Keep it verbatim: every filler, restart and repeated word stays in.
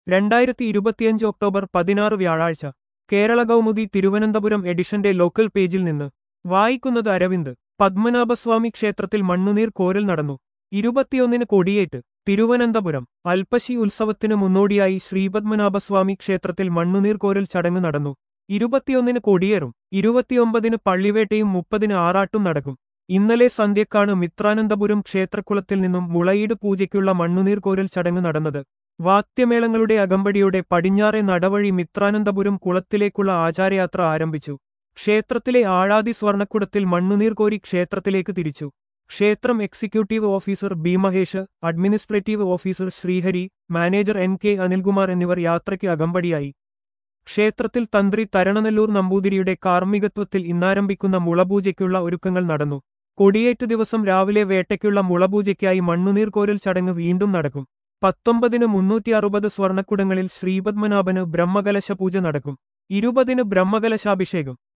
രണ്ടായിരത്തി ഇരുപത്തിയഞ്ച് ഒക്ടോബർ പതിനാറ് വ്യാഴാഴ്ച കേരള കൗമുദി തിരുവനന്തപുരം എഡിഷന്റെ ലോക്കൽ പേജിൽ നിന്ന് വായിക്കുന്നത് അരവിന്ദ്. പത്മനാഭസ്വാമി ക്ഷേത്രത്തിൽ മണ്ണുനീർ കോരൽ നടന്നു. ഇരുപത്തിയൊന്നിന് കൊടിയേറ്റ്. തിരുവനന്തപുരം. അൽപ്പശി ഉത്സവത്തിനു മുന്നോടിയായി ശ്രീപത്മനാഭസ്വാമി ക്ഷേത്രത്തിൽ മണ്ണുനീർ കോരൽ ചടങ്ങ് നടന്നു. ഇരുപത്തിയൊന്നിന് കൊടിയേറും. ഇരുപത്തിയൊമ്പതിന് പള്ളിവേട്ടയും മുപ്പതിന് ആറാട്ടും നടക്കും. ഇന്നലെ സന്ധ്യക്കാണ് മിത്രാനന്തപുരം ക്ഷേത്രക്കുളത്തിൽ നിന്നും മുളയീട് പൂജയ്ക്കുള്ള മണ്ണുനീർ കോരൽ ചടങ്ങ് നടന്നത്. വാദ്യമേളങ്ങളുടെ അകമ്പടിയോടെ പടിഞ്ഞാറെ നടവഴി മിത്രാനന്തപുരം കുളത്തിലേക്കുള്ള ആചാരയാത്ര ആരംഭിച്ചു. ക്ഷേത്രത്തിലെ ആഴാതി സ്വർണ്ണക്കുടത്തിൽ മണ്ണുനീർ കോരി ക്ഷേത്രത്തിലേക്ക് തിരിച്ചു. ക്ഷേത്രം executive officer B Mahesh, administrative officer Srihari, manager N K Anilkumar എന്നിവർ യാത്രയ്ക്ക് അകമ്പടിയായി. ക്ഷേത്രത്തിൽ തന്ത്രി തരണനെല്ലൂർ നമ്പൂതിരിയുടെ കാർമ്മികത്വത്തിൽ ഇന്നാരംഭിക്കുന്ന മുളപൂജയ്ക്കുള്ള ഒരുക്കങ്ങൾ നടന്നു. കൊടിയേറ്റ് ദിവസം രാവിലെ വേട്ടയ്ക്കുള്ള മുളപൂജയ്ക്കായി മണ്ണുനീർ കോരൽ ചടങ്ങ് വീണ്ടും നടക്കും. പത്തൊമ്പതിന് മുന്നൂറ്റി അറുപത് സ്വർണ്ണക്കുടങ്ങളിൽ ശ്രീപത്മനാഭന് ബ്രഹ്മകലശ പൂജ നടക്കും. ഇരുപതിന് ബ്രഹ്മകലശാഭിഷേകം.